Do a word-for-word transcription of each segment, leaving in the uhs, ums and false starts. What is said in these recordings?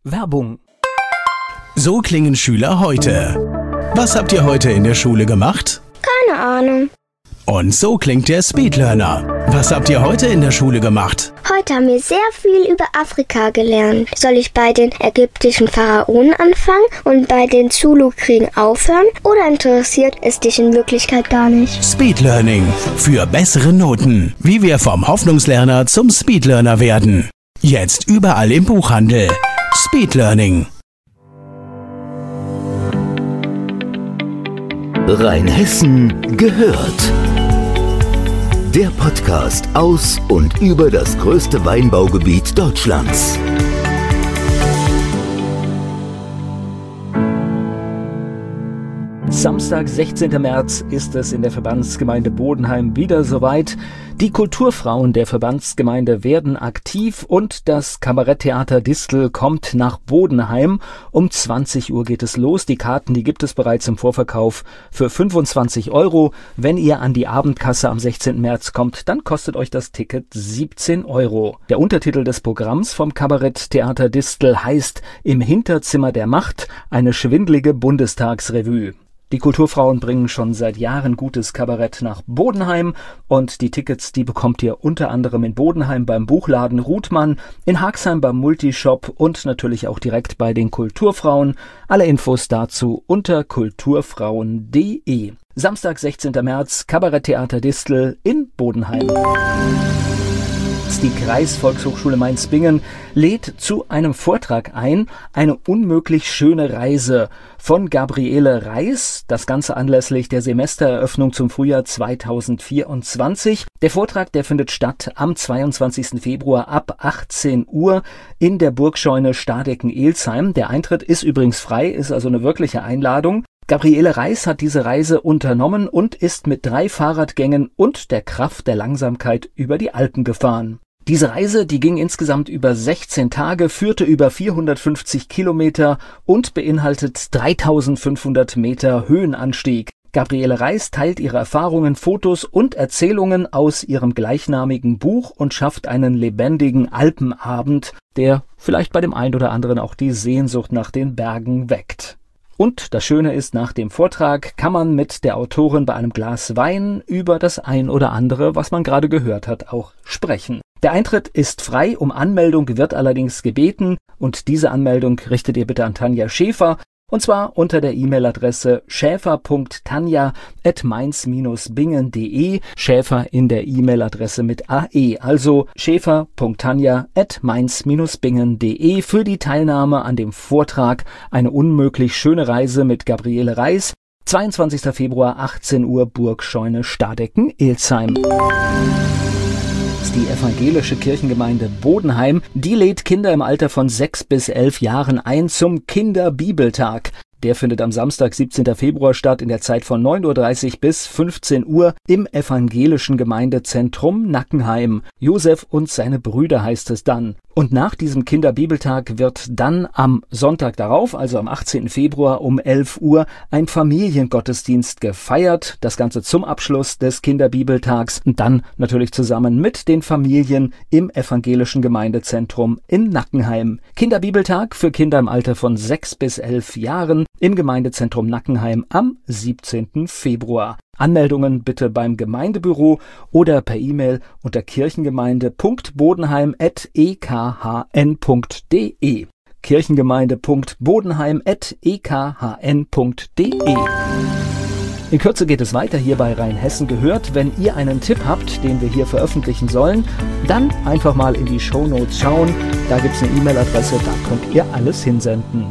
Werbung. So klingen Schüler heute. Was habt ihr heute in der Schule gemacht? Keine Ahnung. Und so klingt der Speedlearner. Was habt ihr heute in der Schule gemacht? Heute haben wir sehr viel über Afrika gelernt. Soll ich bei den ägyptischen Pharaonen anfangen und bei den Zulu-Kriegen aufhören? Oder interessiert es dich in Wirklichkeit gar nicht? Speedlearning. Für bessere Noten. Wie wir vom Hoffnungslerner zum Speedlearner werden. Jetzt überall im Buchhandel. Speedlearning. Rheinhessen gehört. Der Podcast aus und über das größte Weinbaugebiet Deutschlands. Samstag, sechzehnten März, ist es in der Verbandsgemeinde Bodenheim wieder soweit. Die Kulturfrauen der Verbandsgemeinde werden aktiv und das Kabaretttheater Distel kommt nach Bodenheim. Um zwanzig Uhr geht es los. Die Karten, die gibt es bereits im Vorverkauf für fünfundzwanzig Euro. Wenn ihr an die Abendkasse am sechzehnten März kommt, dann kostet euch das Ticket siebzehn Euro. Der Untertitel des Programms vom Kabaretttheater Distel heißt Im Hinterzimmer der Macht, eine schwindlige Bundestagsrevue. Die Kulturfrauen bringen schon seit Jahren gutes Kabarett nach Bodenheim und die Tickets, die bekommt ihr unter anderem in Bodenheim beim Buchladen Ruthmann, in Haagsheim beim Multishop und natürlich auch direkt bei den Kulturfrauen. Alle Infos dazu unter kulturfrauen punkt de. Samstag, sechzehnten März, Kabaretttheater Distel in Bodenheim. Die Kreisvolkshochschule Mainz-Bingen lädt zu einem Vortrag ein, eine unmöglich schöne Reise von Gabriele Reis, das Ganze anlässlich der Semestereröffnung zum Frühjahr zweitausendvierundzwanzig. Der Vortrag, der findet statt am zweiundzwanzigsten Februar ab achtzehn Uhr in der Burgscheune Stadecken-Elsheim. Der Eintritt ist übrigens frei, ist also eine wirkliche Einladung. Gabriele Reis hat diese Reise unternommen und ist mit drei Fahrradgängen und der Kraft der Langsamkeit über die Alpen gefahren. Diese Reise, die ging insgesamt über sechzehn Tage, führte über vierhundertfünfzig Kilometer und beinhaltet dreitausendfünfhundert Meter Höhenanstieg. Gabriele Reis teilt ihre Erfahrungen, Fotos und Erzählungen aus ihrem gleichnamigen Buch und schafft einen lebendigen Alpenabend, der vielleicht bei dem einen oder anderen auch die Sehnsucht nach den Bergen weckt. Und das Schöne ist, nach dem Vortrag kann man mit der Autorin bei einem Glas Wein über das ein oder andere, was man gerade gehört hat, auch sprechen. Der Eintritt ist frei, um Anmeldung wird allerdings gebeten und diese Anmeldung richtet ihr bitte an Tanja Schäfer und zwar unter der E-Mail-Adresse schäfer punkt tanja at mainz Bindestrich bingen punkt de, Schäfer in der E-Mail-Adresse mit A E, also schäfer punkt tanja at mainz Bindestrich bingen punkt de für die Teilnahme an dem Vortrag Eine unmöglich schöne Reise mit Gabriele Reis, zweiundzwanzigsten Februar, achtzehn Uhr, Burgscheune Stadecken-Elsheim. Die evangelische Kirchengemeinde Bodenheim, die lädt Kinder im Alter von sechs bis elf Jahren ein zum Kinderbibeltag. Der findet am Samstag, siebzehnten Februar statt in der Zeit von neun Uhr dreißig bis fünfzehn Uhr im evangelischen Gemeindezentrum Nackenheim. Josef und seine Brüder heißt es dann. Und nach diesem Kinderbibeltag wird dann am Sonntag darauf, also am achtzehnten Februar um elf Uhr, ein Familiengottesdienst gefeiert. Das Ganze zum Abschluss des Kinderbibeltags und dann natürlich zusammen mit den Familien im evangelischen Gemeindezentrum in Nackenheim. Kinderbibeltag für Kinder im Alter von sechs bis elf Jahren im Gemeindezentrum Nackenheim am siebzehnten Februar. Anmeldungen bitte beim Gemeindebüro oder per E-Mail unter kirchengemeinde punkt bodenheim at e k h n punkt de. kirchengemeinde punkt bodenheim at e k h n punkt de. In Kürze geht es weiter hier bei Rheinhessen gehört. Wenn ihr einen Tipp habt, den wir hier veröffentlichen sollen, dann einfach mal in die Shownotes schauen. Da gibt es eine E-Mail-Adresse, da könnt ihr alles hinsenden.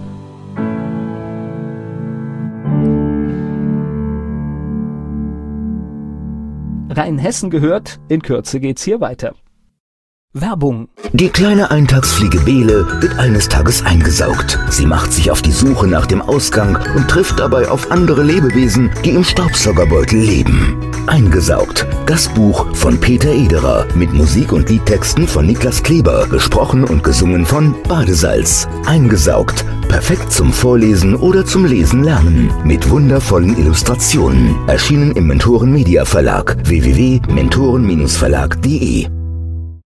Rheinhessen gehört, in Kürze geht's hier weiter. Werbung. Die kleine Eintagsfliege Bele wird eines Tages eingesaugt. Sie macht sich auf die Suche nach dem Ausgang und trifft dabei auf andere Lebewesen, die im Staubsaugerbeutel leben. Eingesaugt. Das Buch von Peter Ederer mit Musik und Liedtexten von Niklas Kleber, gesprochen und gesungen von Badesalz. Eingesaugt. Perfekt zum Vorlesen oder zum Lesen lernen. Mit wundervollen Illustrationen. Erschienen im Mentoren Media Verlag. w w w punkt mentoren Bindestrich verlag punkt de